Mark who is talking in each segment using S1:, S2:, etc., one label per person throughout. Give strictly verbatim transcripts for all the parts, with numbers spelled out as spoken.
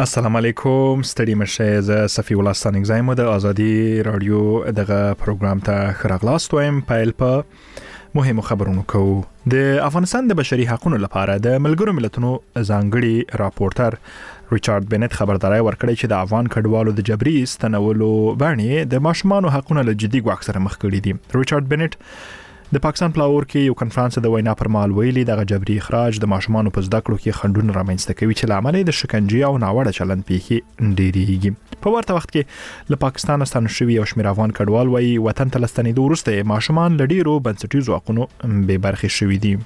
S1: السلام علیکم ستړي مشه ز صفی الله ستانګ زایم د ازادي رادیو دغه پروګرام ته خراغلاست وایم پایل په مهمو خبرونو کو د افغانستان د بشري حقوقو لپاره د ملګرو ملتونو ځانګړي راپورټر ریچارډ بنت خبرداري ورکړی چې د افغان کډوالو د جبري ستنولو باندې د ماشومان حقوقو له جدي ګواښ سره مخ کړي دي. ریچارډ بنت د پاکستان په لاهور کې یو کانفرنس د وینا پر مهال ویلي د جبري اخراج د ماشومان په زده کړو کې خنډونه رامنځته کوي چې لامل د شکنجې او ناوړه چلند پیښې ډېریږي. په ورته وخت کې له پاکستان ستانه شوی یو شمېر افغان کډوال وایي وطن ته لستنېدو وروسته ماشومان له ډېرو بنسټیزو حقوقو بې برخې شوي دي.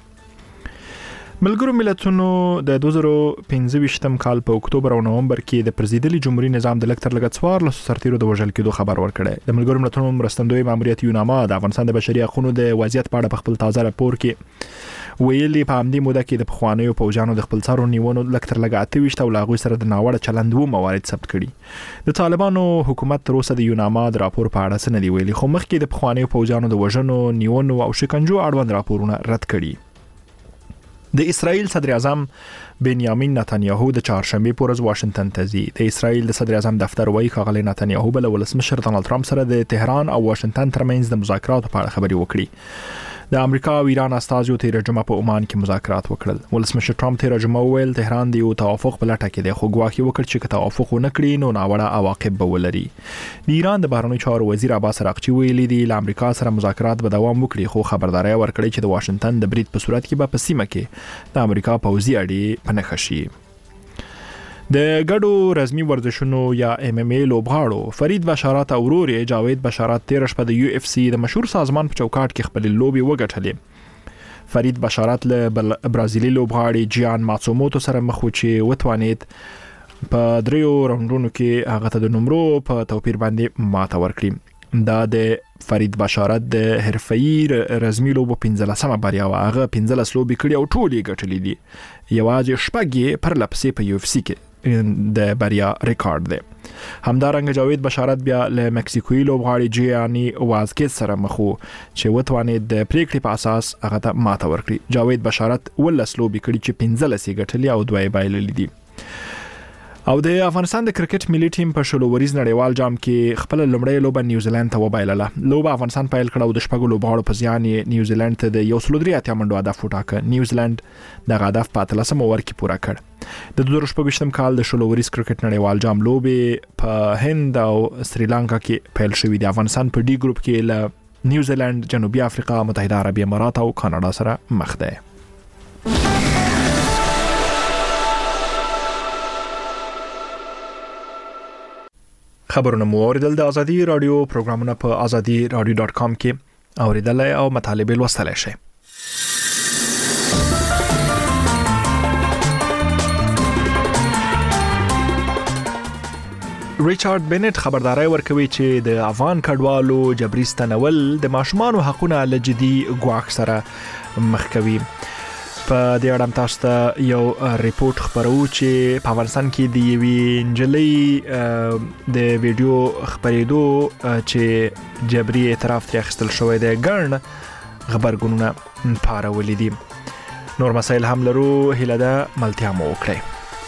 S1: ملګرو ملتونو د دوه زره پنځه کال په اکتوبر او نومبر کې د پرزیدلي جمهوریت نظام د لکتر لګت څوار له سرتیرو د وژل کېدو خبر ورکړی. د ملګرو ملتونو مرستندوی ماموریت یوناما د افغانستان د بشري حقوقو د وضعیت په اړه په خپل تازه راپور کې ویلي په همدې موده کې د پخوانیو پوجانو د خپل څارو نیونو لکتر لګ اته ویشت او لاغوي سره د ناوړه چلند وو موارد ثبت کړي. د طالبانو حکومت تر اوسه د یوناما د راپور په اړه څه نه دی ویلي، خو مخکې د پخوانیو پوجانو د وژنو نیونو او شکنجو اړوند راپورونه رد کړي. د اسرائیل صدر اعظم بنیامین نتانیاهو د چهارشنبه په ورځ واشنگټن ته ځي. د اسرائیل د صدر اعظم دفتر وايي ښاغلی نتانیاهو بل ولسمشر ډانلډ ټرمپ سره د تهران او واشنگټن ترمنځ د مذاکراتو په اړه خبرې وکړي. د امریکا او ایران استازو تیر جمعه په عمان کې مذاکرات وکړل. ولسمشر ټرمپ تیر جمعه ویل تهران د یو توافق په لټه کې دی، خو ګواښ وکړ چې که توافق ونه کړي نو ناوړه عواقب به ولري. د ایران د بهرنیو چارو وزیر عباس عراقچي ویلي دی له امریکا سره مذاکرات به دوام وکړي، خو خبرداري ورکړي چې د واشنگټن د برید په صورت کې به په سیمه کې د امریکا پوځي اړې په نښه شي. د ګډو رسمي ورزشونو یا ام ام ای لوبغاړو فرید بشارت او ورور جاوید بشارت تیر شپه د یو اف سی د مشهور سازمان په چوکاټ کې خپل لوبي وګټلې. فرید بشارت له برازیلي لوبغاړي جیان ماتسوموتو سره مخ و چې وتوانید په دریو راوندونو کې هغه ته د نمرو په توپیر باندې ماته ورکړي. دا د فرید بشارت د حرفه‌ای رسمي لوبو پنځلسمه بریا و، هغه پنځلس لوبي کړي او ټول یې ګټلې دي. یوازې شپږ پر لپسې په یو اف سی کې د بریا ریکارډ دی. همدارنګه جاوید بشارت بیا له مکسیکوي لوبغاړي جیانی وازکیز سره مخ و چې وتوانید د پریکړې په اساس هغه ته ماته ورکړي. جاوید بشارت ولس لوبي کړي چې پنځلس یې ګټلې او دوه یې بایللې دي. او د افغانستان د کرکټ ملي ټیم په شلو وریز نړیوال جام کې خپل لومړی لوبه نیوزیلند ته وبایلله. لوبه افغانستان پیل کړه او د شپږو لوبغاړو په ځان یې نیوزیلند ته د یو سل درې اتیا منډو هدف وټاکه. نیوزیلند د هدف په اتلسم اوور کې پوره کړ. د دوه زره شپږ کال د شلو وریز کرکټ نړیوال جام لوبه په هند او سریلانکا کې پیل شوې. د افغانستان په ډي ګروپ کې له نیوزیلند، جنوبي افریقا، متحده عربي امارات او کاناډا سره مخ ده. خبرونه مو اوریدل. د ازادي رادیو پروګرامونه په ازادي رادیو ډاټ کام کې اوریدلای او مطالبه لوستلای شئ. ریچارډ بنت خبرداري ورکوي چې د افغان کډوالو جبري ستنول د ماشومان حقوقو له جدي ګواښ سره مخ کوي. په دې اړه تاسو ته یو ریپورت خبرو چې په افغانستان کې د یوې نجلۍ د ویډیو خبرېدو چې جبري اعتراف ترې اخیستل شوی دی ګڼ غبرګونونه پارولي دي. نور مسایل هم لرو، هیله ده ملتیا مو وکړئ.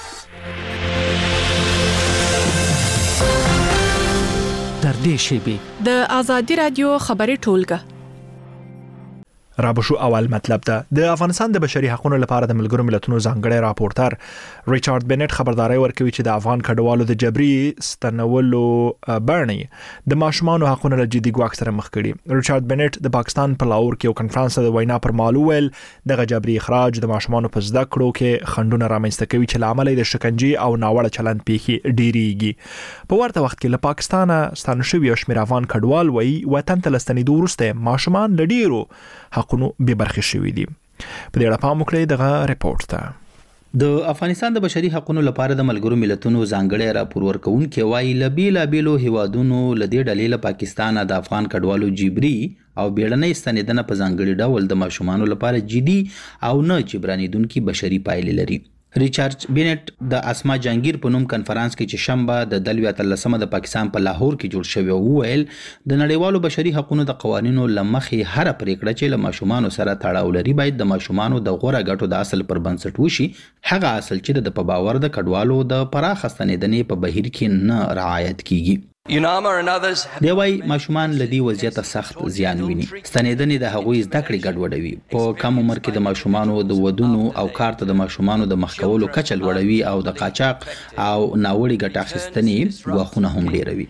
S2: در دې شیبې
S3: د ازادي رادیو خبري ټولګه
S1: را بشو اول مطلب ده. د افغانستان د بشري حقوقو لپاره د ملګرو ملتونو ځانګړي راپورټر ریچارډ بنت خبرداري ورکوي چې د افغان کډوالو د جبري ستنولو باندې د ماشومان حقوقو له جدي ګواښ سره مخ کړي. ریچارډ بنت د پاکستان په لاهور کې یو کانفرنس د وینا پر مهال ویل د جبري اخراج د ماشومان په زده کړو کې خنډونه رامنځته کوي چې لامل د شکنجې او ناوړه چلند پیښې ډېریږي. په ورته وخت کې له پاکستان ستانه شوی یو شمېر افغان کډوال وایي وطن ته لستنېدو وروسته ماشومان له ډېرو حقونو به برخې شوي دي. په دې اړه پام وکړئ دغه ریپورت ته.
S4: د افغانستان د بشري حقوقو لپاره د ملګرو ملتونو ځانګړي راپور ورکوونکي وایي له بیلابېلو هیوادونو له دې ډلې له پاکستان د افغان کډوالو جبري او بیړنۍ ستنېدنه په ځانګړي ډول د ماشومانو لپاره جدي او نه جبرانېدونکي بشري پایلې لري. ریچارډ بینټ د اسما جهانگیر په نوم کنفرانس کې چې شنبه د دلوي اتلسمه د پاکستان په لاهور کې جوړ شوی وویل د نړیوالو بشري حقوقو د قوانینو لمخې هر پریکړه چې له ماشومان سره تړاو لري باید د ماشومان د غوړه ګټو د اصل پر بنسټ وشي، هغه اصل چې د په باور د کډوالو د پراخ ستنېدنې په بهیر کې نه رعایت کیږي. دی وای ماشومان لدی وضعیت سخت زیان ویني. ستنېدنې د هغوی زده کړې ګډوډوي، په کم عمر کې د ماشومانو د ودونو او کار ته د ماشومانو د مخ کولو کچه لوړوي او د قاچاق او ناوړي ګټه اخیستنې ګواښونه هم ډیروي.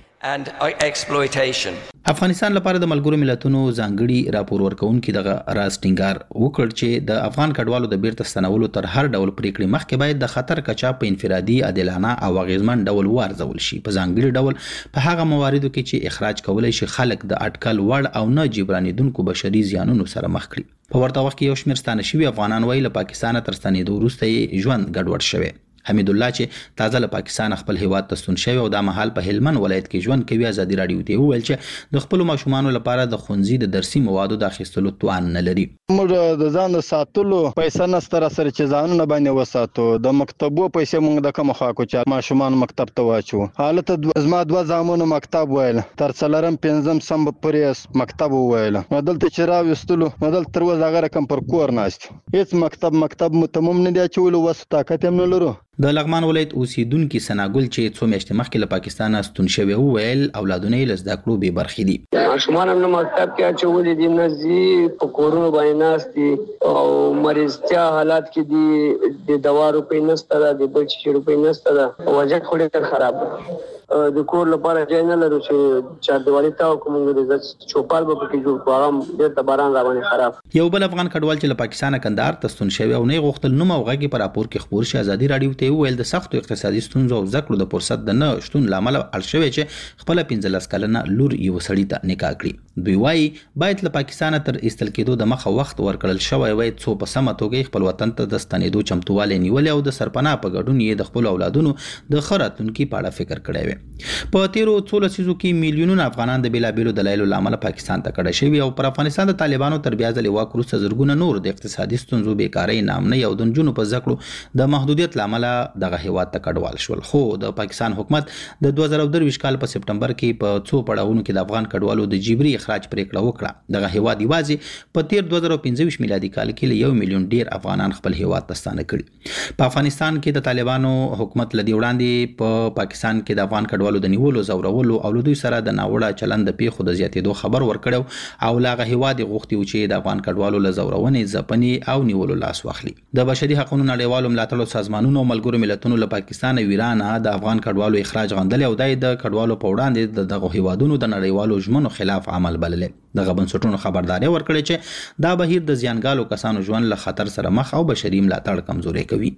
S4: افغانستان لپاره د ملګرو ملتونو ځانګړي راپور ورکونکي دغه راز ټینګار وکړ چې د افغان کډوالو د بیرته ستنولو تر هر ډول پریکړې مخکې باید د خطر کچا په انفرادي، عادلانه او اغیزمن ډول وارزول شي، په ځانګړي ډول په هغه مواردو کې چې اخراج کولای شي خلک د اټکل وړ او نه جبرانیدونکو بشري زیانونو سره مخ کړي. په ورته وخت کې یو شمېر ستانه شوي افغانان وایي له پاکستانه تر ستنېدو وروسته یې ژوند ګډوډ شوی. حمید الله چې تازه له پاکستان خپل هیواد ته ستون شوی او د مهال په هلمند ولایت کې ژوند کوي، ازادي رادیو ته وویل چې د خپل ماشومانو لپاره د ښوونځي د درسي موادو د اخیستلو توان نه لري.
S5: موږ د ځان د ساتلو پیسې نستر سره چې ځانونه باندې وساتو، د مکتبو پیسې موږ د کوم خوا کو چې ماشومان مکتب ته واچو. حالت زما دوه زامنو مکتب ویل تر څلورم پنځم سم پرې مکتب ویل، نو دلته چې راوستلو نو دلته تر وځه هغه کم پر کور ناست، هیڅ مکتب مکتب متمم نه دی چولو، وس طاقت هم نه لرو.
S4: د لغمان ولایت اوسیدونکو سناګل چې څو میاشتې مخکې له پاکستانه ستون شوی وویل اولادونه یې له زده کړو بې برخې دي.
S6: ماشومان هم نه مکتب کې اچولي دي، نه ځي، په کورونو باندې ناست دي او مریضتیا حالات کې دي، د دوا روپۍ نشته ده، د بل شي روپۍ نشته ده، وضعیت خو ډېر خراب ده. د کور لپاره ځای نه لرو چې چاردیوالي ته کوم د چوپال به پکې جوړ کړو، هغه ډېر د باران را باندې خراب.
S4: یو بل افغان کډوال چې له پاکستانه کندهار ته ستون شوی او نه غوښتل نوم او غږ په راپور کې خبر شي، ازادي رادیو ته ویل د سختو اقتصادي ستونزو او زده کړو د فرصت د نه شتون لامل اړ شوی چې خپل پنځلس کلنه لور یو سړی ته نکاح کړي. دوی وايي باید له پاکستانه تر ایستل کېدو د مخه وخت ورکړل شوی وای څو په سمه توګه خپل وطن ته د ستنېدو چمتووالی نیولې او د سرپناه په ګډون یې د خپل اولادونو د ښه راتلونکي په اړه فکر کړی وي. په تیرو څو لسیزو کې میلیونونه افغانان د بېلابېلو دلایلو له امله پاکستان ته کډه شوي او پر افغانستان د طالبانو تر بیا ځلې واک وروسته زرګونه نور د اقتصادي ستونزو، بیکارۍ، ناامنۍ او د نجونو په زده کړو د محدودیت له امله دغه هیواد ته کډوال شول. خو د پاکستان حکومت د دوه زره درویشت کال په سپټمبر کې په څو پړاوونو کې د افغان کډوالو د جبري اخراج پریکړه وکړه. دغه هیواد یوازې په تیر دوه زره پنځه ویشت میلادي کال کې له یو میلیون ډیر افغانان خپل هیواد ته ستانه کړي. په افغانستان کې د طالبانو حکومت لدی وړاندې په پاکستان کې د افغان کډوالو د نیولو، زورولو او له دوی سره د ناوړه چلند د پیښو د زیاتېدو خبر ورکړو او لاغه هیواد غوښتي و چې د افغان کډوالو له زورونې، ځپنې او نیولو لاس واخلي. د بشري حقوقو نړیوالو ملاتړو سازمانونو او ملګرو ملتونو له پاکستان او ایران د افغان کډوالو اخراج غندل او د کډوالو په وړاندې د دغه هیوادونو د نړیوالو ژمنو خلاف عمل بلل. دغه بنسټونو خبرداري ورکړي چې دا بهیر د زیانګالو کسانو ژوند له خطر سره مخ او بشري ملاتړ کمزوري کوي.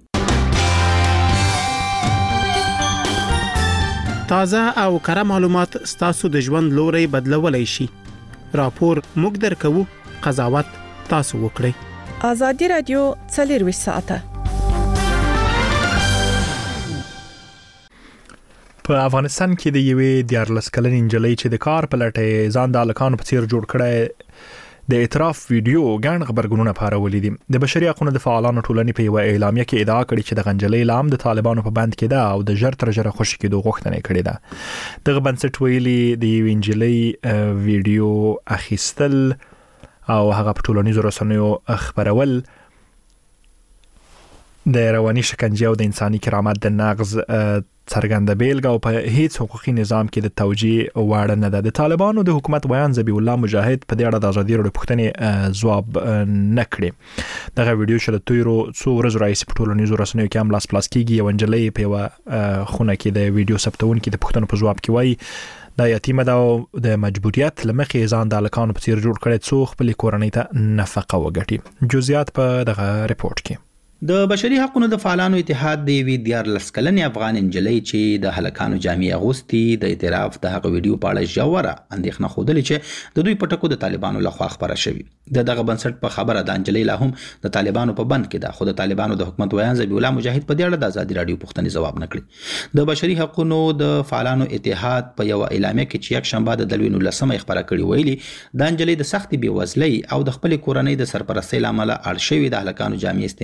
S7: تازه او کره معلومات ستاسو د ژوند لوري بدلولای شي. راپور موږ درکو، قضاوت تاسو وکړئ.
S3: ازادي رادیو څلور ساعته
S1: په افغانستان کې د یوې دیارلس کلنې نجلۍ چې د کار په لټه ځان د الکانو په څیر جوړ کړي د اعتراف ویډیو ګڼ خبرګونونه پارولې دي. د بشري حقوقو د فعالانو ټولنې په یو اعلامیه کې ادعا کړې چې د غنجلې لام د طالبانو په بند کې ده او د ژر تر ژره خوشي کېدو غوښتنه کړې ده. دغه بنسټ ویلي د یو انجلۍ ویډیو اخیستل او هغه په ټولنیزو رسنیو خبرول د رواني شکنجه او د انساني کرامت د نقض څرګنده بیلګه او په هیڅ حقوقي نظام کې د توجیه وړ نه ده. د طالبانو د حکومت بیان ذبیح الله مجاهد په دې اړه د ازادي راډیو پوښتنې ځواب نه کړی. دغه ویډیو چې د تیرو څو ورځو راهیسې په ټولنیزو رسنیو کې هم لاس پلاس کیږي، یو نجلۍ په یوه خونه کې د ویډیو ثبتونکي د پوښتنو په ځواب کې وایي دا یتیمه ده او د مجبوریت له مخې ځان د هلکانو په څیر جوړ کړی څو خپلې کورنۍ ته نفقه وګټي. جزئیات په دغه رپورټ کې.
S4: د بشري حقوقو د فعالانو اتحاد د یوې دیارلس کلنې افغان نجلۍ چې د هلکانو جامې اغوستي د اعتراف د هغه ویډیو په اړه ژوره اندېښنه ښودلې چې د دوی په ټکو د طالبانو لخوا خپره شوې. د دغه بنسټ په خبره د نجلۍ لا هم د طالبانو په بند کې ده، خو د طالبانو د حکومت ویان ذبیح الله مجاهد په دې اړه د ازادي راډیو پوښتنې ځواب نه کړی. د بشري حقوقو د فعالانو اتحاد په یو اعلامیه کې چې یک شنبه د دلوي نولسمه خبره کړې ویلي د نجلۍ د سختې بېوزلۍ او د خپل کورنۍ د سرپرستۍ لامل اړ شوې د هلکانو جامې استعمال کړې او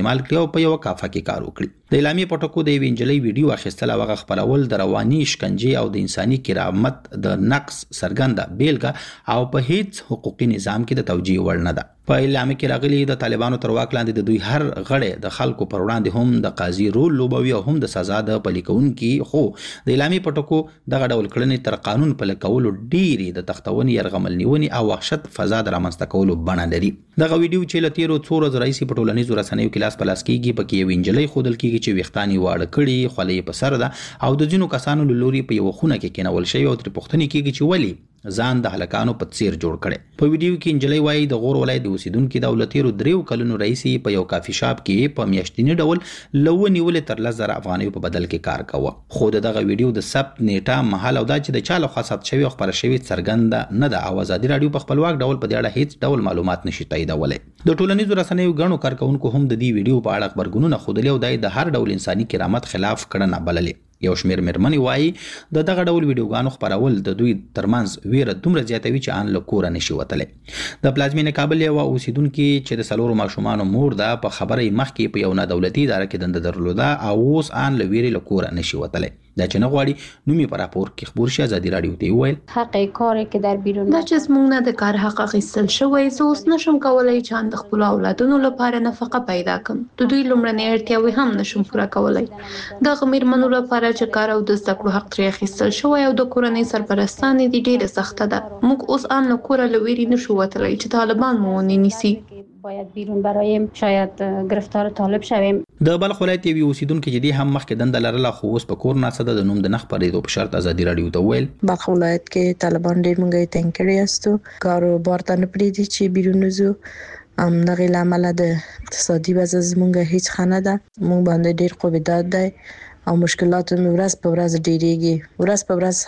S4: په یو کافه کې کار وکړي. د اعلامیې په ټکو د یوې نجلۍ ویډیو اخیستل او هغه خپرول د رواني شکنجې او د انساني کرامت د نقص څرګنده بیلګه او په هیڅ حقوقي نظام کې د توجیه وړ نه ده. په اعلامیه کې راغلي د طالبانو تر واک لاندې د دوی هر غړی د خلکو پر وړاندې هم د قاضي رول لوبوي او هم د سزا د پلي کوونکي، خو د اعلامیې په ټکو دغه ډول کړنې تر قانون پلي کولو ډېرې د تختونې، یرغمل نیونې او وحشت فضا د رامنځته کولو بڼه لري. دغه ویډیو چې له تیرو څو ورځو راهیسې په ټولنیزو رسنیو کې لاس په لاس کېږي، پکې یوې نجلۍ ښودل کېږي چې ویښتان یې واړه کړي، خولۍ یې په سر ده او د ځینو کسانو له لوري په یوه خونه کې کېنول شوې او ترې پوښتنې کېږي چې ولې ځان د هلکانو په څیر جوړ کړي. په ویډیو کې نجلۍ وایي د غور ولایت د اوسیدونکو د تیرو دریو کلونو راهیسې په یو کافي شاپ کې په میاشتني ډول له ونیولې تر لس زره افغانیو په بدل کې کار کوه. خو دغه ویډیو د ثبت نیټه، مهال او دا چې د چا لخوا ثبت شوی او خپره شوی څرګنده نه ده او ازادي راډیو په خپلواک ډول په دې اړه هیڅ ډول معلومات نشي تاییدولی. د ټولنیزو رسنیو ګڼو کارکونکو هم د دې ویډیو په اړه خبرګونونه ښودلي او دا د هر ډول انساني کرامت خلاف کړنه بللې. یو شمېر مېرمنې وایي د دغه ډول ویډیوګانو خپرول د دوی ترمنځ ویره دومره زیاتوي چې ان له کوره نشي وتلی. د پلازمینې کابل یوه اوسیدونکې چې د څلورو ماشومانو مور ده، په خبره یې مخکې په یو نادولتي اداره کې دنده درلوده او اوس ان له ویرې له کوره نشي وتلی. دا چې نه غواړي نوم یې په راپور کې خپور شي. ازادي راډیو ته وویل
S8: حق کاری که در بیرون
S9: دا چې زموږ نه د کار حق اخیستل شوی، زه اوس نشم کولی چې ان د خپلو اولادونو لپاره نفقه پیدا کړم. د دوی لومړنۍ اړتیاوې هم نشم پوره کولی. دغه مېرمنو لپاره چې کار او د زده کړو حق ترې اخیستل شوی او د کورنۍ سرپرستانې دي ډېره سخته ده. موږ اوس ان له کوره له ویرې نشو وتلی چې طالبان مو ونه نیسي.
S8: باید بیرون برایم شاید گرفتار طالب شویم.
S4: د بلخ ولایت یوې اوسیدونکې چې دې هم مخکې دنده لرله خو اوس په کور ناسته ده، د نوم د نه خپرېدو په شرط ازادي راډیو ته وویل
S10: بلخ ولایت کې طالبان ډېر موږ یې تنګ کړي یاستو، کاروبار ته نه پرېږدي چې بیرون وځو. همدغې له امله د اقتصادي وضع زموږ هیڅ ښه نه ده. موږ باندې ډېر قوبیدات دی او مشکلات مې ورځ په ورځ ډېرېږي. ورځ په ورځ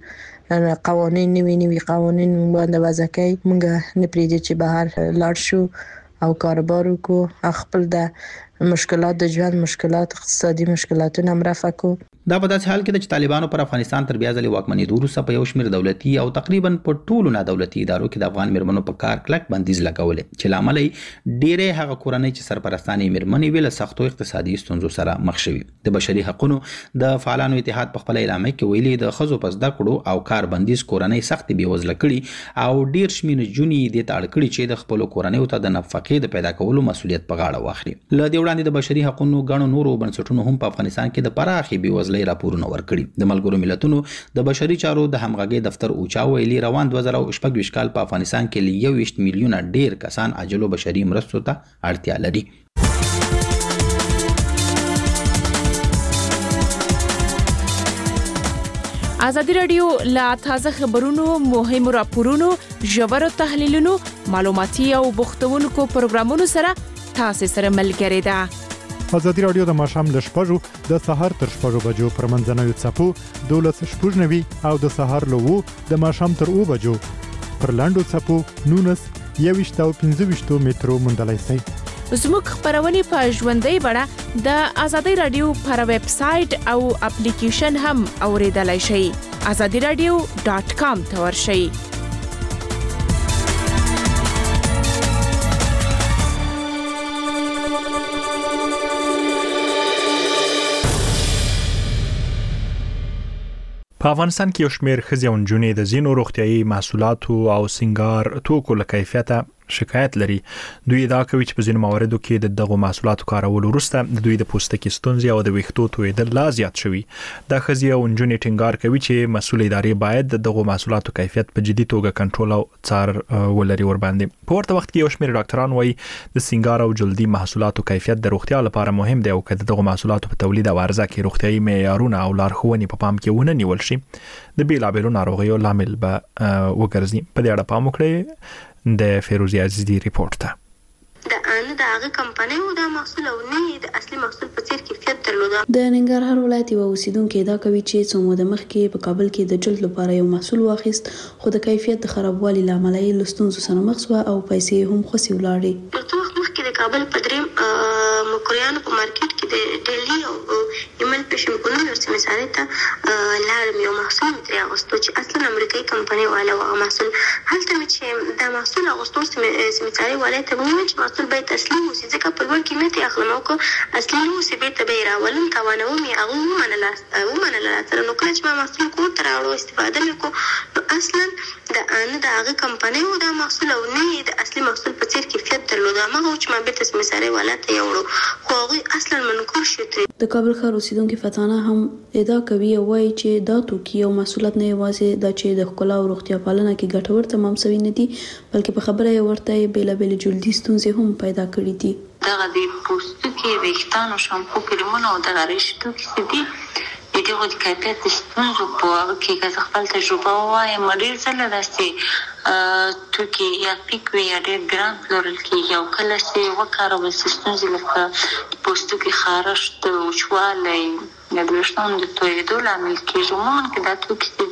S10: هر قوانین نوي نوي قوانین موږ باندې وضع کوي. موږ نه پرېږدي چې بهر لاړ شو او کاروبار وکړو، خپل د مشکلات د ژوند مشکلات، اقتصادي مشکلاتونه هم رفع کړو.
S4: دا په داسې حال کې ده چې طالبانو پر افغانستان تر بیا ځلې واکمنېدو وروسته په یو شمېر دولتي او تقریبا په ټولو نادولتي ادارو کې د افغان مېرمنو په کار کلک بندیز لګولی چې له امله یې ډېرې هغه کورنۍ چې سرپرستانې مېرمنې وې له سختو اقتصادي ستونزو سره مخ شوي. د بشري حقونو د فعالانو اتحاد په خپله اعلامیه کې ویلي د ښځو په زده کړو او کار بندیز کورنۍ سختې بېوزله کړي او ډېر شمېر نجونې یې دې ته اړ کړي چې د خپلو کورنیو ته د نفقې د پیدا کولو مسؤلیت په غاړه واخلي. له دې وړاندې د بشري حقونو ګڼو نورو بنسټونو هم په افغانستان کې د پراخې بېوزلۍ راپورونه ورکړي. د ملګرو ملتونو د بشري چارو د همغږۍ دفتر اوچا ویلي روان دوه زره شپږ ویشت کال په افغانستان کې له یو ویشت میلیونه ډېر کسان عاجلو بشري مرستو ته اړتیا لري.
S3: ازادي راډیو لا تازه خبرونو، مهمو راپورونو، ژورو تحلیلونو، معلوماتي او بوختونکو پروګرامونو سره تاسو سره ملګری ده.
S11: ازادي راډیو د ماښام له شپږو د سهار تر شپږو بجو پر منځنوي څپو دولس شپږ نوي او د سهار له اوو د ماښام تر اوو بجو پر لاندو څپو نولس یوویشت او پنځه ویشتو مترو موندلی شئ.
S3: زموږ خبرونه په ژوندۍ بڼه د ازادي راډیو پر ویب سټ او اپلیکیشن هم اوریدلای شئ. ازادي راډیو ډاټ کام ته ورشئ.
S1: په افغانستان کې یو شمېر ښځې او نجونې د ځینو روغتیايي محصولاتو او سینګار توکو له کیفیته شکایت لري. دوی ادعا کوي چې په ځینو مواردو کې د دغو محصولاتو کارولو وروسته د دوی د پوستکي ستونزې او د ویښتو تویېدل لا زیات شوي. دا ښځې او نجونې ټینګار کوي چې مسؤل ادارې باید د دغو محصولاتو کیفیت په جدي توګه کنټرول او څار ولري ورباندې. په ورته وخت کې یو شمېر ډاکټران وایي د سینګار او جلدي محصولاتو کیفیت د روغتیا لپاره مهم دی او که د دغو محصولاتو په تولید او عرضه کې روغتیايي معیارونه او لارښوونې په پام کې ونه نیول شي د بیلابیلو ناروغیو لامل به وګرځي. په دې اړه پام وکړئ. د فیروزی عزیزی ریپورت ته
S12: د ان د هغه کمپنۍ او د محصول او نه د اصلي محصول په څیر کیفیت درلوده.
S9: د ننګرهار ولایت یو اوسیدونکو دا کوي چې څو موده مخکې په کابل کې د جلد لپاره یو محصول واخیست خو د کیفیت د خرابوالي لامل یې لستونزو سره مخ شو او پیسې هم خسي ولاړې.
S12: په څو وخت مخکې د کابل په دریم مقریانو په مارکیټ کې کې د ډیلی او ایمل پېشن په نوم سیمه سره ته لارم یو محصول ترې اغوستو چې اصلا امریکایي کمپنۍ والا و محصول هلته مې چې دا محصول اغوستو سیمه سره والا ته وویل چې محصول باید تسلیم وسي ځکه په لوړ قیمت یې اخلم او که اصلي نه وسي بیرته به یې راولم توانوم یې هغوی ومنله ومنله سره نو کله چې ما محصول کور ته راوړو استفاده مې کړو نو اصلا د نه د هغې کمپنۍ و دا محصول او نه یې د اصلي محصول په څېر کیفیت درلود همغه و چې ما بیرته سیمه سرای والا ته یې وړو خو هغوی اصلا منکر شو ترې.
S13: د کابل ښار اوسیدونکې فتانه هم ادعا کوي او وایي چې دا توکي او محصولات نه یوازې دا چې د ښکلا او روغتیا پالنه کې ګټور تمام سوي نه دي بلکې په خبره یې ورته بېلابېلې جلدي ستونزې هم پیدا کړي دي.
S14: دغه د پوستکي ویښتانو شامپو کریمونه او دغه ریشې توکي چې دي د دغو د کیفیت د ستونزو په هغه کې که زه خپل تجربه ووایم ډېر ځله داسې توکي یا پیک وي یا ډېر ګران پلورل کېږي او کله چې وکارول شي ستونزې لکه د پوستکي خارښت وچوالی یا د ویښتانو د تویېدو لامل کېږي. عموما که دا توکي چې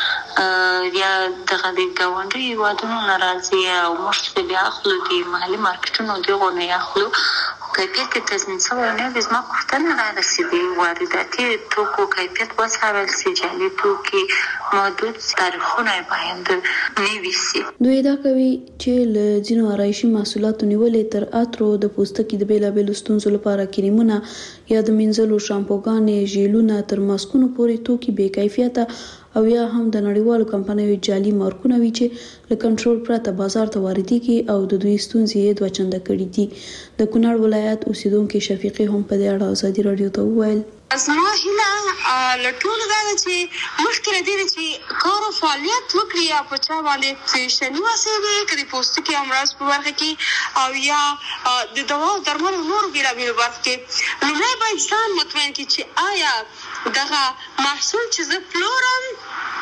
S14: دي یا دغه د ګاونډي هېوادونو نه راځي او موږ چې بیا اخلو د محلي مارکېټونو دغو نه یې اخلو کیفیت کې تضمین شوی نه وي. زما پوښتنه را رسېدې وارداتي توکو کیفیت وڅارل شي جعلي توکي محدود تاریخونه یې باید نوي شي.
S13: دوی ادعا کوي چې له ځینو آرایشي محصولاتو نیولې تر عطرو د پوستکي د بېلابېلو ستونزو لپاره کریمونه یا د مینځلو شامپوګانې ژیلونه تر ماسکونو پورې توکي بې کیفیته او یا هم د نړیوالو کمپنیو جعلي مارکونه وي چې له کنټرول پرته بازار ته واردېږي او د دوی ستونزې یې دوه چنده کړي دي. د کونړ ولایت اوسیدونکي شفیقي هم په دې اړه ازادي راډیو ته وویل
S15: زما هیله له ټولو دا ده چې مخکې له دې چې کار او فعالیت وکړي یا په چا باندې فیشني وسایل که د پوستکي امراض په برخه کې او یا د دوا او درملو نورو بېلابېلو برخو کې لومړی باید ځان مطمئن کړي چې آیا دغه محصول چې زه پلورم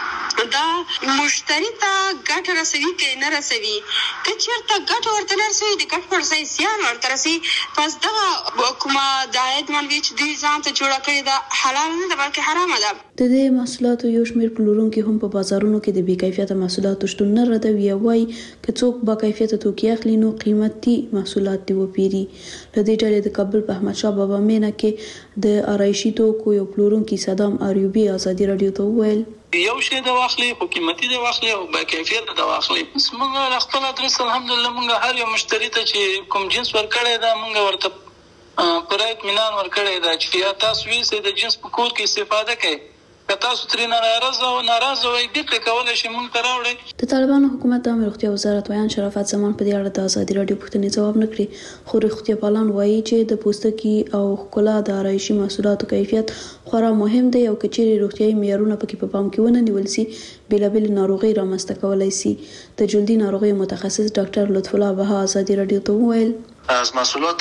S15: دا مشتری ته ګټه رسوي که نه رسوي. که چېرته ګټه ورته نه رسوي د ګټ پر ځای زیان ورته رسوي پس دغه کومه د عاید منبع چې دوی ځان ته جوړه کړې ده حلال نه ده بلکې حرامه ده.
S13: د دې محصولاتو یو شمېر پلورونکي هم په بازارونو کې د بې کیفیته محصولاتو شتون نه ردوي او وایي که څوک با کیفیته توکي اخلي نو قیمتي محصولات دې وپېري. له دې ډلې د کابل په احمدشاه بابا مینه کې د آرایشي توکو یو پلورونکي صدام ایوبي ازادي راډیو ته وویل
S16: یو شی د واخلي خو قیمتي د واخلي او با کیفیت د واخلي. موږ خپل ادرس الحمدلله موږ هر یو مشتری ته چې کوم جنس ورکړی دا موږ ورته پر اطمینان ورکړی دا چې یا تاسو ویسئ د جنس په کور کې استفاده کوئ که تاسو ترې ناراضه او ناراضه وئ بیرته کولی شئ موږ ته راوړئ.
S13: د طالبانو حکومت د عامه روغتیا وزارت ویان شرافت زمان په دې اړه د ازادي راډیو پوښتنې ځواب نه کړي خو روغتیا پالان وایي چې د پوستکي او ښکلا د آرایشي محصولاتو کیفیت خورا مهم دی او که چیرې روغتیایي معیارونه پکې په پام کې ونه نیول سي بېلابېلې ناروغۍ رامنځته کولی سي. د جلدي ناروغیو متخصص ډاکټر لطف الله بها ازادي راډیو ته وویل
S17: از محصولات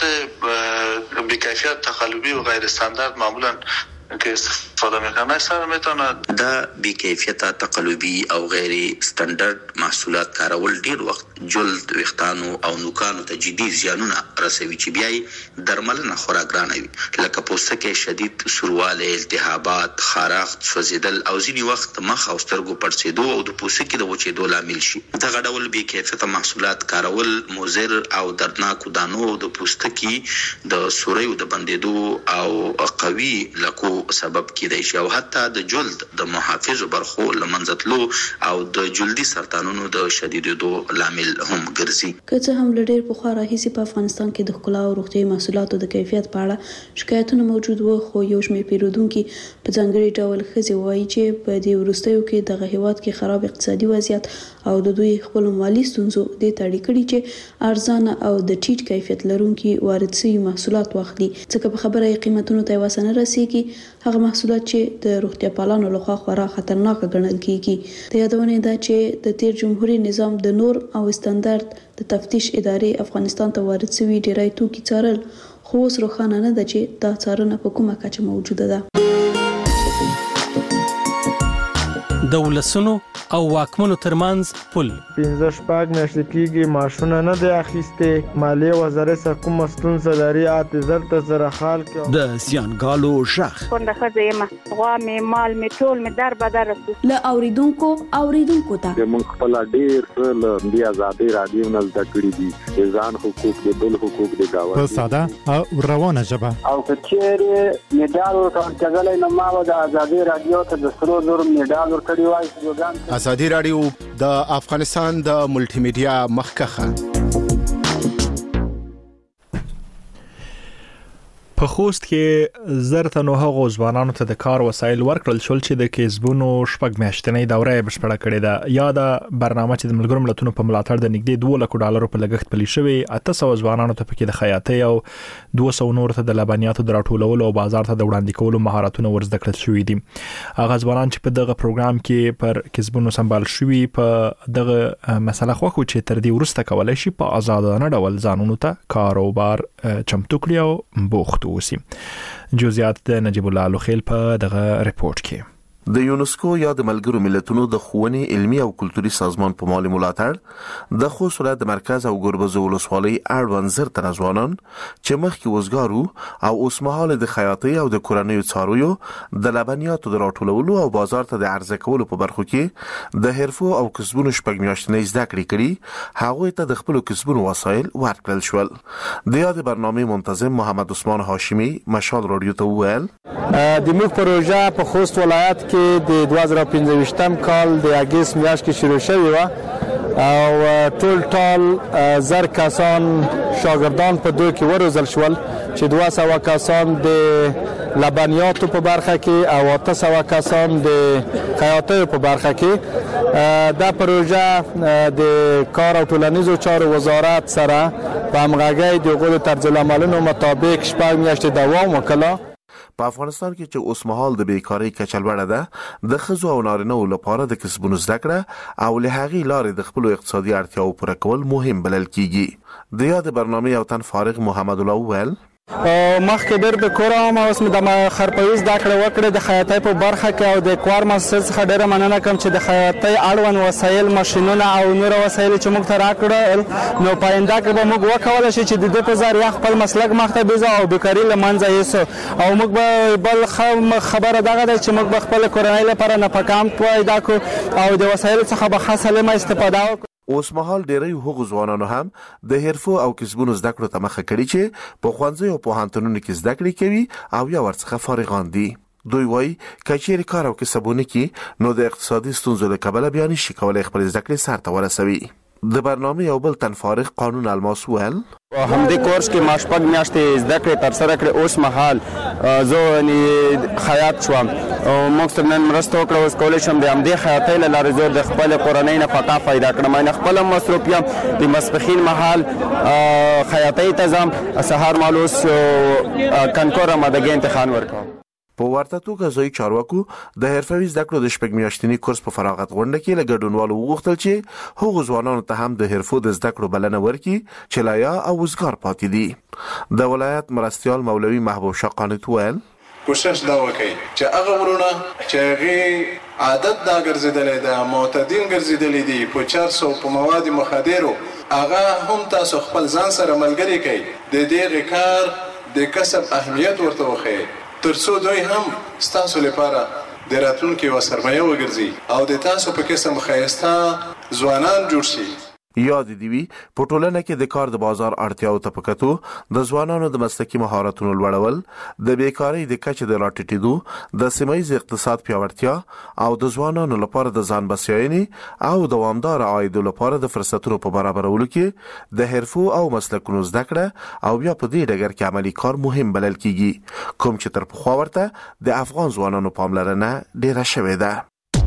S17: بی‌کیفیت تقلبی و غیر استاندارد معمولا که استفاده میکنه سر میتونه
S4: دا بی‌کیفیت تقلبی او غیر استاندارد محصولات کارول ډیر وخت جلد ویښتانو او نوکانو ته جدي زیانونه رسوي چې بیا درملنه خورا ګرانه وي لکه پوستکی شدید سوروالی التهابات خارښت سوځېدل او ځینې وخت مخ او سترګو پړسېدو او د پوستکي د وچېدو لامل شي. دغه ډول بی‌کیفیته محصولات کارول مضر او دردناکو دانو د پوستکي د سوریو د بندېدو او قوي لکو سبب کېدای شي او حتی د جلد د محافظو برخو له منځه تلو او د جلدي سرطانونو د شدیدېدو لامل هم ګرځي.
S13: که څه هم له ډېر پخوا راهیسې په افغانستان کې د ښکلا او روغتیایي محصولاتو د کیفیت په اړه شکایتونه موجود وو خو یو شمېر پیرودونکي په ځانګړي ډول ښځې وایي چې په دې وروستیو کې دغه هېواد کې خراب اقتصادي وضعیت او د دوی خپلو مالي ستونزو دې ته اړ کړي چې ارزانه او د ټیټ کیفیت لرونکي وارد شوي محصولات واخلي ځکه په خبره یې قیمتونو ته یې وسه نه رسېږي هغه محصولات چې د روغتیا پالانو لخوا خورا خطرناکه ګڼل کېږي. د یادونې ده چې د تیر جمهوریت نظام د نور او استاندارد د تفتیش ادارې افغانستان ته وارد شوي ډیری توکي څارل خو اوس روښانه نه ده چې دا څارنه په کومه کچه موجوده ده.
S2: د ولسونو او واکمنو ترمنځ پل.
S18: پنځه شپږ میاشتې کېږي ماشونه نه دی اخیستې. مالیې وزارت څخه کومه ستونزه لري اته زر ته زره خال کې.
S2: د زیانګالو ژغ
S19: څنګه ښځه یم غوا مې مال مې ټول مې در بدر رسو.
S13: له اوریدونکو اوریدونکو ته
S20: موږ خپل ډیر څه له دې آزادۍ رادیو نه زده کړي دي. ځان حقوق د بل حقوق د گاوند
S11: په ساده او روانه ژبه.
S21: او کچېره میډال ورکړل نو ما د آزادۍ رادیو ته د سرو زر میډال ورکړی وای. ځوګان
S22: آزادۍ رادیو د افغانستان د ملټي میډیا مخکخه.
S1: په خوست کې زرته نو هغو ځوانانو ته د کار وسایل ورکړل شول چې د کسبونو شپږ میاشتنۍ دوره بشپړه کړې ده. یا د برنامه چې د ملګرو ملتونو په ملاتړ د نږدې دوه لک ډالرو په لګښت پلي شوی اته سوه ځوانانو ته پکې د خیاطۍ او دوه سوه نور ته د لبنیاتو د راټولولو او بازار ته د وړاندې کولو مهارتونه ورزده کړل شوي دي. هغه ځوانان چې په دغه پروګرام کې پر کسبونو سمبال شوي په دغه مسله خوښو چې تر دې وروسته کولای شي په آزادانه ډول ځانونو ته کاروبار چمتو کړي او بوخت وسی. جزئیات د نجیب الله لوخیل په دغه ریپورت کې.
S23: د یونسکو یا د ملګرو ملتونو د ښوونې علمي او کلتوري سازمان په مالي ملاتړ د خوست ولایت د مرکز او ګربز ولسوالۍ اړوند زر تنه ځوانان چې مخکې وزګارو او اوس مهال د خیاطۍ او د کورنیو څارویو د لبنیاتو د راټولولو او بازار ته د عرضه کولو په برخو کې د حرفو او کسبونو شپږ میاشتنۍ زده کړې کړي هغوی ته د خپلو کسبونو وسایل ورکړل شول. د یادې برنامې منتظم محمد عثمان هاشمي مشال رادیو ته وویل
S18: د موږ پروژه په خوست ولایت کې د دوه زره پنځه کال د اگست میاشت کې شروع شوی و او ټول ټال زر کسان شاګردان په دوی کې وروزل شول چې دوه سوه کسان د لبنیاتو په برخه کې او اته سوه کسان د خیاطۍ په برخه کې. دا پروژه د کار او ټولنیزو چارو وزارت سره په همغږۍ د هغوی طرز العملونو مطابق شپږ میاشتې دوام وکړ.
S23: په افغانستان کې چې اوس مهال د بیکاری کچه لوړه ده د ښځو او نارینه‌و لپاره د کسبونو زده کړه او له هغې لارې د خپلو اقتصادي اړتیاوو پوره کول مهم بلل کیږي. د یادې برنامې یو تن فارغ محمد الله وویل
S18: مخکې ډېر د کور وم اوس مې د خرپوي زده کړه وکړې د خیاطۍ په برخه کې او د کوار ماسټر څخه ډېره مننه کوم چې د خیاطۍ اړوند وسایل ماشینونه او نور وسایل چې موږ ته راکړل نو په آینده کې به موږ وکولی شو چې د دې په ذریعه خپل مسلک مخته بیځو او بیکاري له منځه یوسو او موږ به بل خبره دغه ده چې موږ به خپل کورنۍ لپاره نفقه هم پیدا کړو او د وسایلو څخه به ښه سالمه استفاده وکړو.
S23: اوس مهال ډیری هغو ځوانانو هم د حرفو او کسبونو زده کړو ته مخه کړي چې په ښوونځیو او پوهنتونونو کې زده کړې کوي او یا ورڅخه فارغان دي. دوی وایي که چیرې کار او کسبونه کې نو د اقتصادي ستونزو له کبله بیا نشي کولی خپل زده کړې سر ته ورسوي. د برنامې یو بل تن فارغ قانون الماس ویل
S18: همدې کورس کې ما شپږ میاشتې زده کړې ترسره کړې. اوس مهال زه خیاط شوم او موږ سره نن مرسته وکړه. اوس کولی شم د همدې خیاطۍ له لارې زه د خپلې کورنۍ نفقه پیدا کړم. نه خپل مصروف یم د ماسپښین مهال خیاطۍ ته ځم سهار مهال اوس کنکور آمادګۍ امتحان ورکوم.
S23: په ورته توګه ځایي چارواکو د حرفوي زده کړو د شپږ میاشتني کورس په فراغت غونډه کې له ګډونوالو وغوښتل چې هغو ځوانانو ته هم د حرفو د زده کړو بلنه ورکړي چې لا یا او وزګار پاتې دي. د ولایت مرستیال مولوي محبوب شاه قانت ویل
S24: کوشش دا وکړي چې هغه ورونه چې هغې عادت دا ګرځېدلی ده معتدین ګرځېدلی دي په چرسو په مواد مخدرو هغه هم تاسو خپل ځان سره ملګري کړئ د دغې کار د کسب اهمیت ورته وښیئ ترڅو دوی هم ستاسو لپاره د راتلونکي یوه سرمایه وګرځي او د تاسو په قسم ښایسته ځوانان جوړ شي.
S23: یاد دی وی په ټولنه کې د کار د بازار اړتیاو ته پکتو د ځوانانو د مسلکي مهارتونو لوړول د بیکاری د کچې د راټیټېدو د سیمایي اقتصاد پیاوړتیا او د ځوانانو لپاره د ځان بسیاینې او دوامدار عاید لپاره د فرصتونو په برابرولو کې د حرفو او مسلکونو زده کړه او بیا په دې ډګر کې عملی کار مهم بلل کیږي کوم چې تر پخوا ورته د افغان ځوانانو پاملرنه ډیره شوې ده.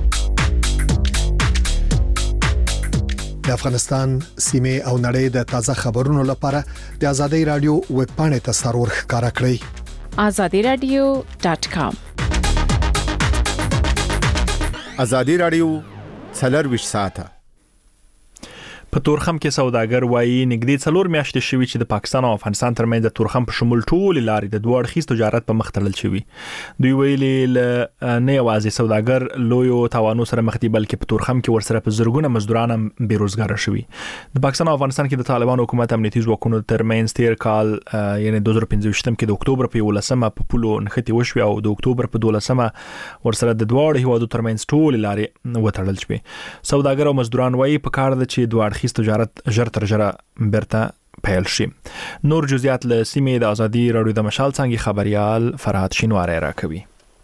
S25: د افغانستان سیمه او نړۍ د تازه خبرونو لپاره د آزادۍ رادیو ویب پاڼې ته سرور ښکارا کړئ
S3: azadi radio dot com.
S22: آزادۍ رادیو څلور ویشت ساعته
S1: په تورخم کې سوداګر وایي نګدي څلور میاشتې شوي چې د پاکستان او افغانستان ترمنځ د تورخم په شمول ټول لارې د دوه اړخیز تجارت په مخ تړل شوی. دوی ویلي نه یوازې سوداګر لویو تاوانو سره مخ دي بلکې په تورخم کې ورسره په زرګونه مزدوران هم بیروزګار شوي. د پاکستان او افغانستان کې د طالبان حکومت امنیتي ځواکونو ترمنځ تیر کال یعنی دوه زره پنځه ویشت کې د اکتوبر په ولسمه په پولو نښتې وشوي او د اکتوبر په دولسمه ورسره د دوه هیوادو ترمنځ ټول لارې وتړل شوي. سوداګر او مزدوران وایي په کار د چې دوه اړخیز تجارت ژر تر ژره برته پیل شي. نور جزئیات له سیمې د ازادي رادیو د مشال څنګه خبريال فرهاد شینواری راکوي.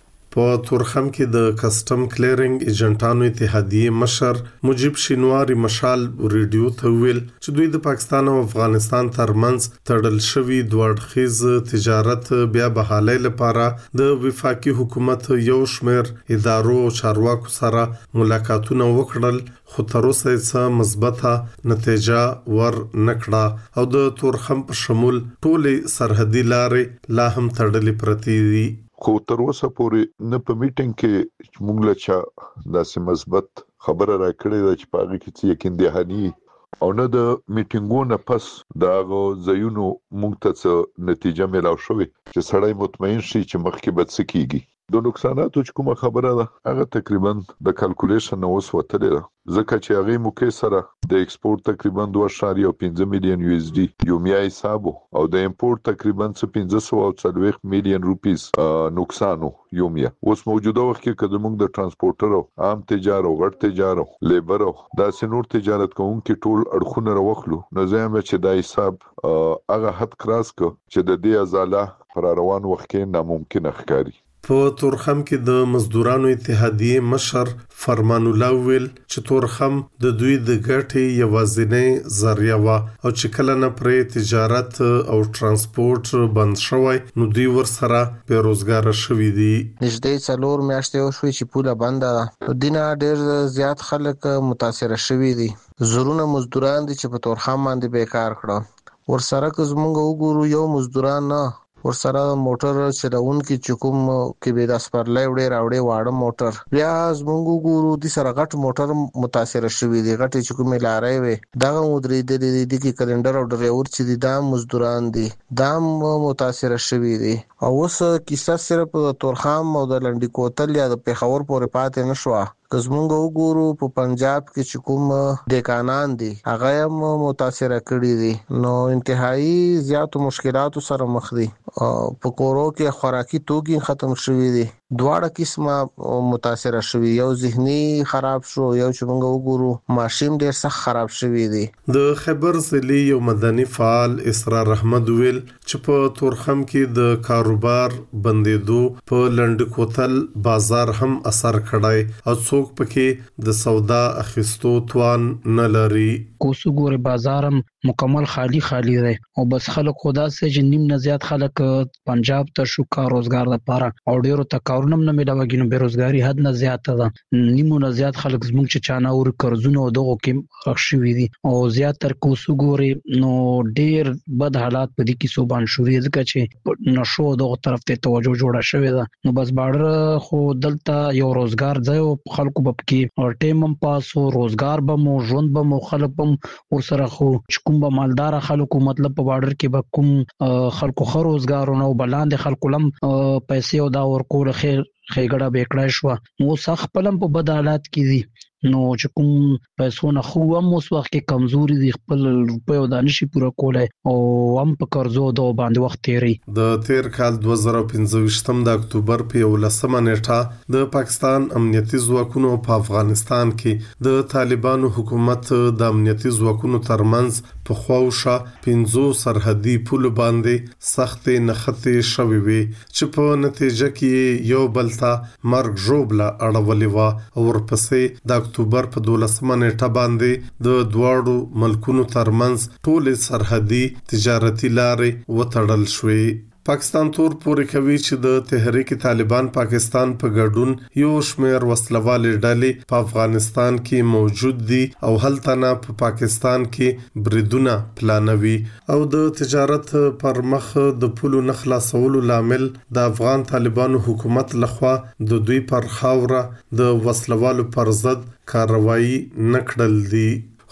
S5: په تورخم کې د کسٹم کلیرینګ ایجنټانو اتحادیه مشر مجيب شینواری مشال ریډیو ته ویل چې دوی د پاکستان او افغانستان ترمنځ تړل شوی دوه اړخیز تجارت بیا بحالۍ لپاره د وفاقي حکومت یو شمېر ادارو او چارواکو سره ملاقاتونه وکړل، خو تر اوسه څه مثبته نتیجه ور نکړه او د تورخم په شمول ټولې سرحدي لارې لا هم تړلې پرتې دي.
S6: خو تر اوسه پورې نه په میټینګ کې موږ له چا داسې مثبت خبره راکړې ده چې په هغه کې څه یقین دهاني او نه د میټینګونو پس د هغه ځایونو موږ ته څه نتیجه ملاو شوې چې سړی مطمئن شي چې مخکې به څه کیږي. د نقصاناتو چې کومه خبره ده هغه تقریبا د کلکولیشن نو اوس وتلې ده، ځکه چې هغه موقع سره د ایکسپورت تقریبا دوه اشاریه پنځه میلیون یو اس ډي یومیا حساب او د امپورت تقریبا پنځه سوه او څلوېښت میلیون روپیز نقصانو یومیا. اوس موجوده وخت کې کله موږ د ترانسپورټر او عام تجار او غټ تجار او لیبر او د سنور تجارت کوونکو ټول اړخونه راوخلو نو زموږ چې د حساب هغه حد کراس کو چې د دې ازاله پر روان وخت کې ناممکن ښکاري.
S5: په تورخم کې د مزدورانو اتحادیه مشر فرمان الله ویل چې تورخم د دوی د ګټې یوازینی ذریعہ و او چې کله نه پرې تجارت او ترانسپورت بند شوی نو دوی ورسره بیروزګار شوي دي.
S7: نږدې څلور میاشتې وشوي چې پوله بنده ده، دینه ډېر زیات خلک متاثر شوي دي. زرونه مزدوران دي چې په تورخم باندې بیکار کړه. ورسره که زمونږ وګورو یو مزدوران نه، ورسره موټر چلونکي چې کوم کې به د سپرلای وړي راوړي واړه موټر بیا زمونږ ګورو د سره غټ موټر متاثر شوي دي. غټ چې کوم لارې وي دغه مدري د دې کې کلندر او ډرایور چې دي دا مزدوران دي دا متاثر شوي دي. او اوس کیسه صرف د تورخم او د لنډی کوتل یا د پیښور پورې پاتې نشوه. که زمونږ وګورو په پنجاب کې چې کوم ډیکانان دي هغه هم متاثر کړي دي، نو انتهایی زیاتو مشکلاتو سره مخ دي. په کورو کې خوراکي توکي ختم شوي دي، دواړه قسمه متاثر شوي، یو ذهني خراب شو یو چې موږ وګورو ماشین ډیر سخت خراب شوي دي.
S5: د خیبر ضلع یو مدني فعال اسرار احمد ویل چې په تورخم کې د کاروبار بندیدو په لنډ کوتل بازار هم اثر کړای او څوک پکې د سودا اخیستو توان نه لري.
S8: کوسو ګوره بازارم مکمل خالی خالی دی او بس خلک خدا سه چې نیم نه زیات خلک پنجاب ته شو کار روزګار لپاره او ډیرو ته کارونه نه ملوي نو بیروزګاری حد نه زیات ده. نیمو نه زیات خلک زموږ چې چانه اور قرضونه دغه کې رخصوي دي او زیات تر کوسو ګوره نو ډیر بد حالات په دې کې صوبان شوري ځکه چې نشو دغه طرف ته توجه جوړه شوې ده. نو بس باډر خو دلته یو روزګار ځای او خلکو بب کې او ټیمم پاسو روزګار به مو ژوند به مو خلک بم ور سره خو کوم به مالدار خلکو مطلب په باډر کې به کوم خلکو خو روزګارونه او بلاند خلکو لم پیسې او دا ورکول خیر خېګړه بیکړای شو نو سخت پلم په بد حالات کې دي. نو چې کوم پیسو نه خو هم اوس وخت کې کمزوري دي، خپل روپیو د نشي پوره کولای او هم په قرضو د باندې وخت تیری.
S5: د تیر کال دوه زره پنځه ویشتم د اکتوبر په یولسمه نیټه د پاکستان امنیتي ځواکونو په افغانستان کې د طالبانو حکومت د امنیتي ځواکونو ترمنځ په خواوشه پنځو سرحدي پول باندې سخت نښتې شوې وي چې په نتیجه کې یو بل ته مرګ ژوبله اړولې وه او ورپسې د اکتوبر په دولسمه نیټه باندې د دواړو ملکونو ترمنځ ټولې سرحدي تجارتي لارې وتړل شوې. پاکستان تور پورې کوي چې د تحریک طالبان پاکستان په ګډون یو شمېر وسلوالې ډلې په افغانستان کې موجود دي او هلته نه په پاکستان کې بریدونه پلانوي او د تجارت پر مخ د پولو نه خلاصولو لامل د افغان طالبانو حکومت لخوا د دوی پر خاوره د وسلوالو پر ضد کاروایی نکړل دي.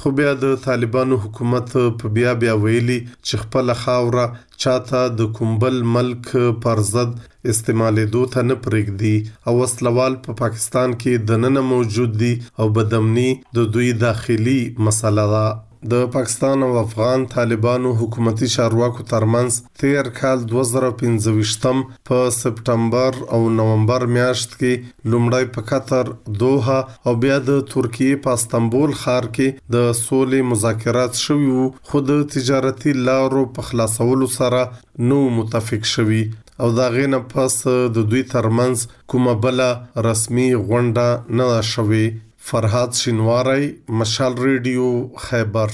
S5: خو بیا د طالبانو حکومت په بیا بیا ویلي چې خپل خاوره چاته د کومبل ملک پر ضد استعمالېدو ته نه پرېږدي او وسلوال په پا پاکستان کې دننه موجود دي او بدامني د دوی داخلي مسله ده. د پاکستان او افغان طالبانو حکومتي چارواکو ترمنځ تیر کال دوه زره پنځه ویشتم په سپټمبر او نومبر میاشت کې لومړی په قطر دوحه او بیا د ترکیه په استانبول ښار کې د سولې مذاکرات شوي وو، خو د تجارتي لارو په خلاصولو سره نو متفق شوي او دا غینه پس د دوی ترمنځ کومه بل رسمي غونډه نه شوي. فرهاد شینواری، مشال ریډیو، خیبر.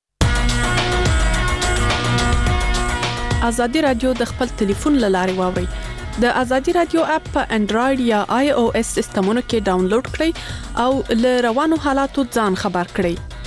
S3: ازادي رادیو د خپل ټلیفون لارې واوري. د ازادي رادیو اپ په انډراید یا آی او اس سیستمونو کې ډاونلوډ کړئ او له روانو حالاتو ځان خبر کړئ.